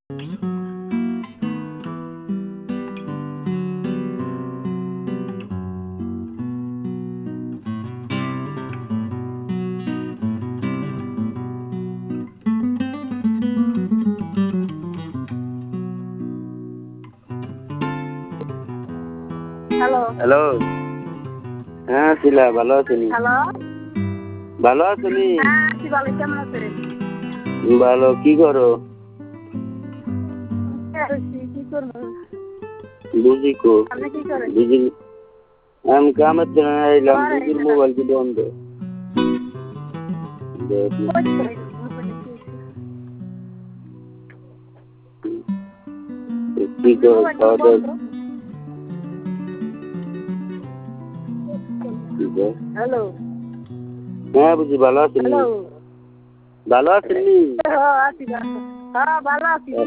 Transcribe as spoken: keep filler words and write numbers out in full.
Hello hello, হ্যাঁ শিলা, ভালো আছেনি? Hello ভালো আছেনি? হ্যাঁ আছি ভালো, কেমন আছেন? ভালো, কি করো? কি করবো? বুঝি কো আপনি কি করেন? বুঝি আমি কামের জন্য এলাম, ঘরে বুঝির এসে মোবাইল কি বন্ধ। কই করেন? কি কর মোবাইল খাওয়া বন্ধ। দাওয়া কি কর? হ্যালো হ্যাঁ বুঝি, ভালো আছেনি? হ্যালো ভালো আছেনি? হ্যাঁ আছি ভালো। হ্যাঁ ভালো আছি।